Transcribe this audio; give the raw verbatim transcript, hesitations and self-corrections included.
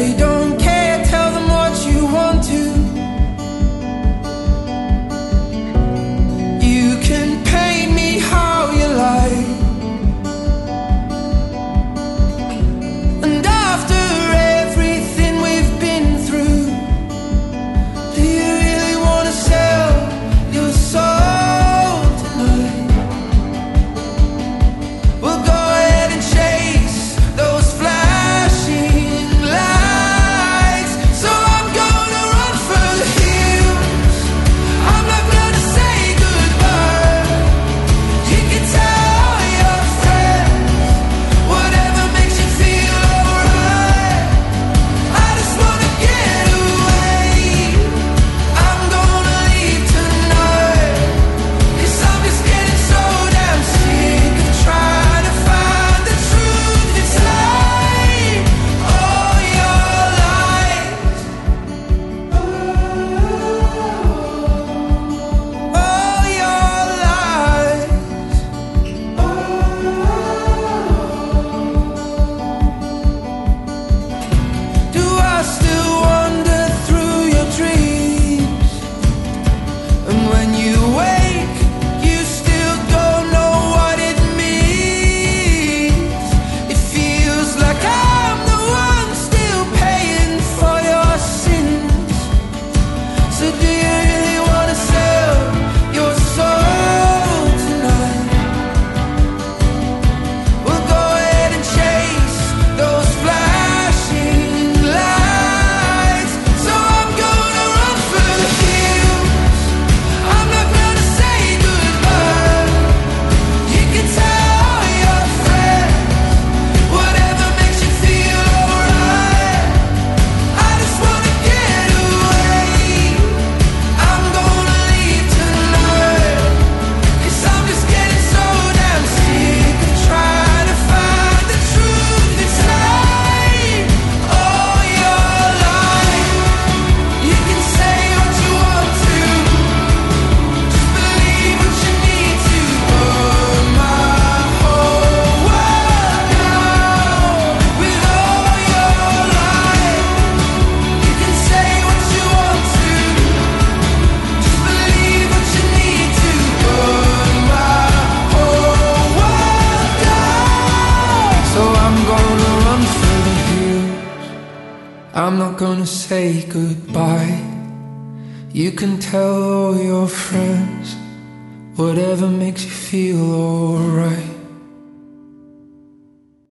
they don't care, tell them what you want to. You can paint me how you like, and after everything we've been through, do you really want to sell your soul tonight? We'll go ahead and chase those flashing lights. So I'm gonna run for the hills, I'm not gonna say goodbye. You can tell your friends whatever makes you feel alright. I just wanna get away, I'm gonna leave tonight, 'cause I'm just getting so damn sick of trying to find the truth inside all your lies. All your lies. Do I still wander through your dreams? And when you wake, you still don't know what it means. It feels like I'm the one still paying for your sins. So do you really want to sell your soul tonight? We'll go ahead and chase those flashing lights. So I'm gonna run for the hills, I'm not gonna say goodbye. You can tell your friends whatever makes you feel alright. I just wanna get away, I'm gonna leave tonight, 'cause I'm just getting so damn sick of trying to find the truth inside all your lies. You can say what you want to, just believe what you need to. Burn my whole world down with all your lies. You can say what you want to, just believe what you need to. Burn my whole world down. So I'm gonna run for the hills, I'm not gonna say goodbye. You can tell all your friends whatever makes you feel alright.